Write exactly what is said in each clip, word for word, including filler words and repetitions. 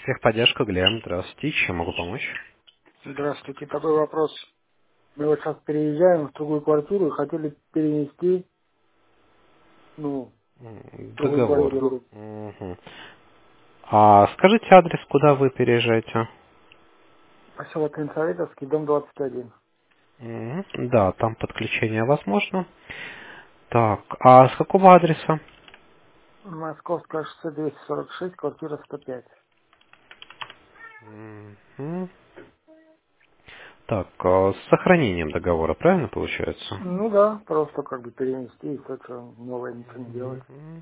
Техподдержка, Глеб. Здравствуйте. Чем могу помочь? Здравствуйте, такой вопрос. Мы вот сейчас переезжаем в другую квартиру и хотели перенести, ну, М, в другую Договор. квартиру. Мгм. А скажите адрес, куда вы переезжаете? Поселок Ленсоветовский, дом двадцать один. Мгм. Да, там подключение возможно. Так, а с какого адреса? Московское шоссе двести сорок шесть, квартира сто пять. Мгм. Так, а с сохранением договора, правильно получается? Ну да, просто как бы перенести и то, что новое ничего не делать. Мгм.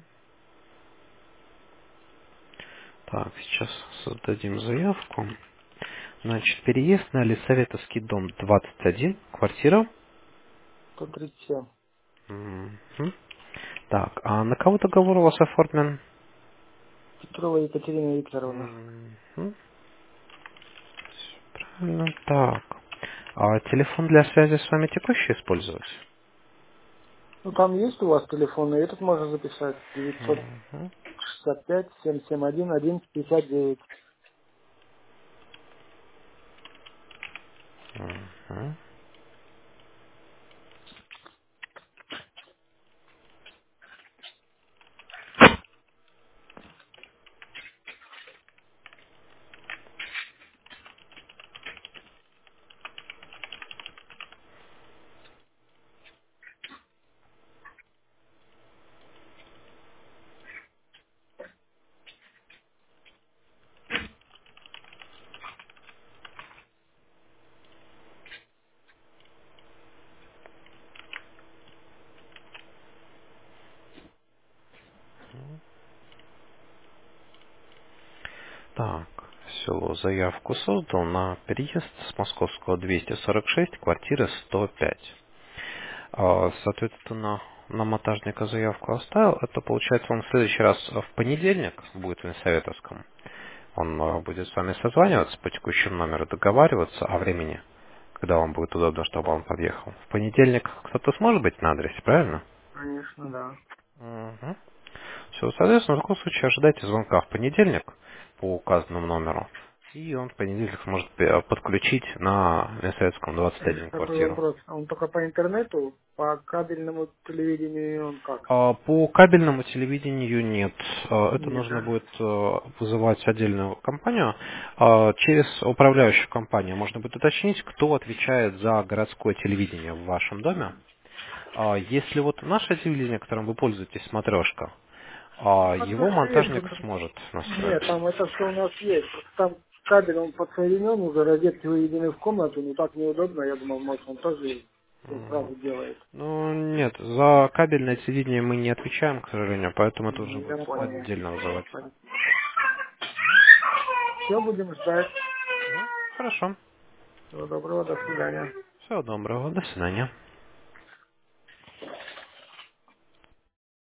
Так, сейчас создадим заявку. Значит, переезд на Лисаветовский дом двадцать один, квартира. сто тридцать семь. Мгм. Так, а на кого договор у вас оформлен? Петрова Екатерина Викторовна. Мгм. Правильно, так. А телефон для связи с вами текущий использовать? Ну там есть у вас телефон, и этот можно записать. девятьсот Мгм. шестьдесят пять семьсот семьдесят один одиннадцать пятьдесят девять. Мгм. Так, все, заявку создал на переезд с Московского двести сорок шесть, квартира сто пять. А, Соответственно, на монтажника заявку оставил. Это получается он в следующий раз в понедельник будет в Лисаветовском. Он а, будет с вами созваниваться по текущему номеру, договариваться о времени, когда вам будет удобно, чтобы он подъехал. В понедельник кто-то сможет быть на адресе, правильно? Конечно, да. Угу. Все, соответственно, в таком случае ожидайте звонка в понедельник по указанному номеру. И он в понедельник сможет э, подключить на Лисаветском двадцать Э, один Такой квартиру. вопрос. А он только по интернету, по кабельному телевидению он как? А, По кабельному телевидению нет. А, Это Нет, нужно да? будет э, вызывать отдельную компанию. А, Через управляющую компанию можно будет уточнить, кто отвечает за городское телевидение в вашем доме. А, Если вот наше телевидение, которым вы пользуетесь, смотрешка, Ну, а, его смотрешка есть. монтажник тут- сможет Нет, настроить. там это все у нас есть. Просто там кабель, он подсоединен, уже розетки выведены в комнату, но так неудобно. Я думал, может, он тоже всё Мгм. сразу делает. Ну, нет, за кабельное телевидение мы не отвечаем, к сожалению, поэтому это уже М, будет Я понял. отдельно вызывать. Все, будем ждать. Ну, хорошо. Всего доброго, до свидания. Всего доброго, до свидания.